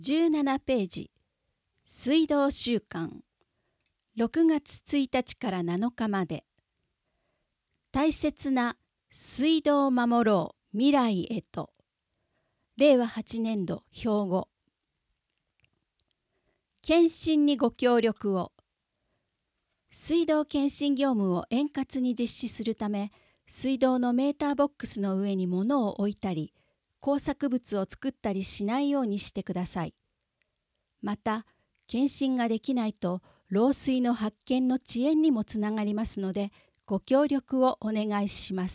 17ページ、水道週間、6月1日から7日まで。大切な水道を守ろう未来へと。令和8年度標語。検診にご協力を。水道検診業務を円滑に実施するため、水道のメーターボックスの上に物を置いたり、工作物を作ったりしないようにしてください。また、検診ができないと、漏水の発見の遅延にもつながりますので、ご協力をお願いします。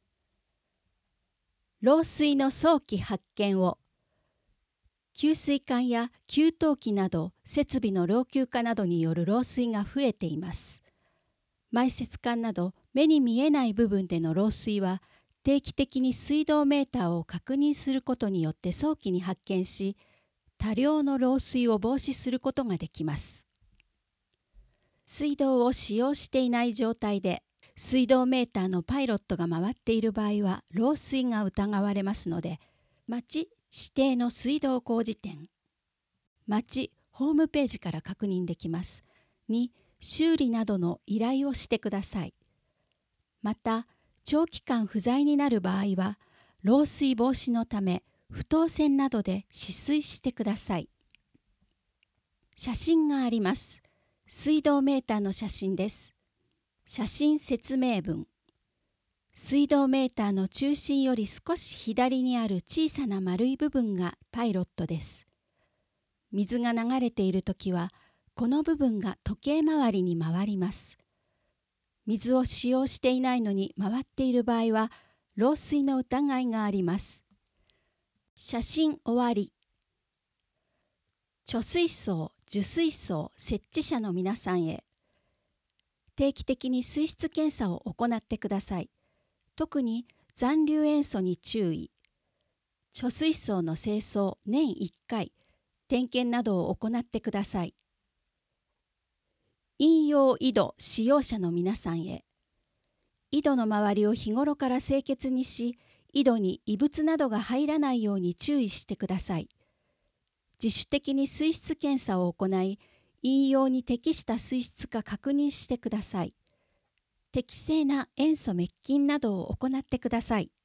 漏水の早期発見を。給水管や給湯器など設備の老朽化などによる漏水が増えています。埋設管など目に見えない部分での漏水は、定期的に水道メーターを確認することによって早期に発見し、多量の漏水を防止することができます。水道を使用していない状態で、水道メーターのパイロットが回っている場合は漏水が疑われますので、町指定の水道工事店、町ホームページから確認できます。に、修理などの依頼をしてください。また、長期間不在になる場合は、漏水防止のため、不等線などで止水してください。写真があります。水道メーターの写真です。写真説明文。水道メーターの中心より少し左にある小さな丸い部分がパイロットです。水が流れているときは、この部分が時計回りに回ります。水を使用していないのに回っている場合は、漏水の疑いがあります。写真終わり。貯水槽、受水槽設置者の皆さんへ。定期的に水質検査を行ってください。特に残留塩素に注意。貯水槽の清掃年1回、点検などを行ってください。飲用井戸使用者の皆さんへ。井戸の周りを日頃から清潔にし、井戸に異物などが入らないように注意してください。自主的に水質検査を行い、飲用に適した水質か確認してください。適正な塩素滅菌などを行ってください。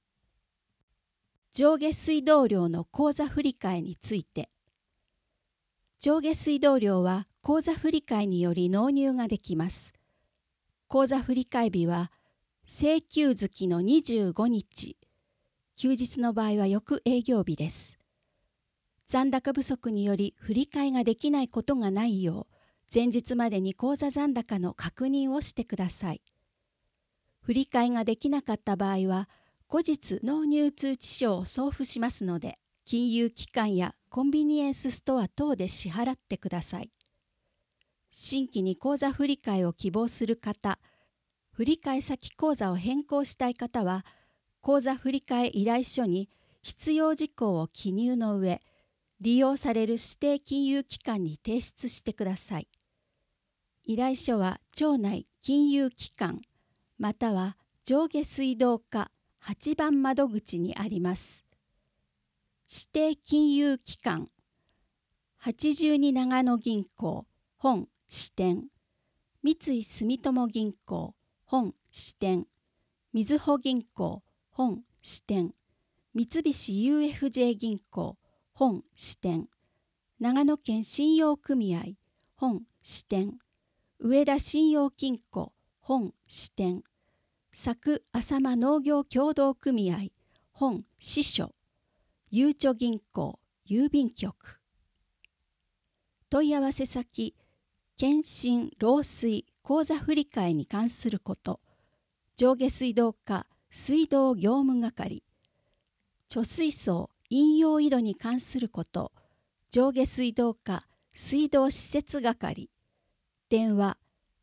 上下水道量の口座振替について。上下水道量は口座振替により納入ができます。口座振替日は請求月の25日、休日の場合は翌営業日です。残高不足により振り替えができないことがないよう、前日までに口座残高の確認をしてください。振り替えができなかった場合は、後日納入通知書を送付しますので、金融機関やコンビニエンスストア等で支払ってください。新規に口座振り替えを希望する方、振替先口座を変更したい方は、口座振替依頼書に必要事項を記入の上、利用される指定金融機関に提出してください。依頼書は町内金融機関、または上下水道課8番窓口にあります。指定金融機関、82長野銀行、本支店、三井住友銀行、本支店、みずほ銀行、本支店、三菱 UFJ 銀行、本支店、長野県信用組合、本支店、上田信用金庫、本支店、佐久浅間農業協同組合、本支所、ゆうちょ銀行、郵便局。問い合わせ先、検診・漏水・口座振替に関すること、上下水道課水道業務係、貯水槽・飲用井戸に関すること、上下水道課水道施設係、電話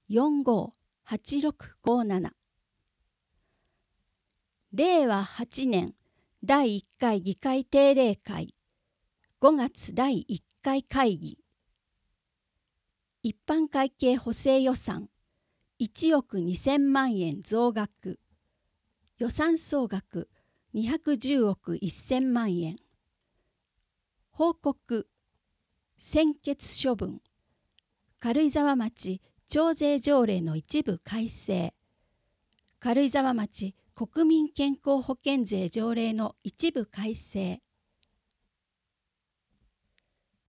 45-8657。令和8年第1回議会定例会、5月第1回会議。一般会計補正予算1億2000万円増額、予算総額210億1000万円。 報告、専決処分、軽井沢町徴税条例の一部改正、軽井沢町国民健康保険税条例の一部改正、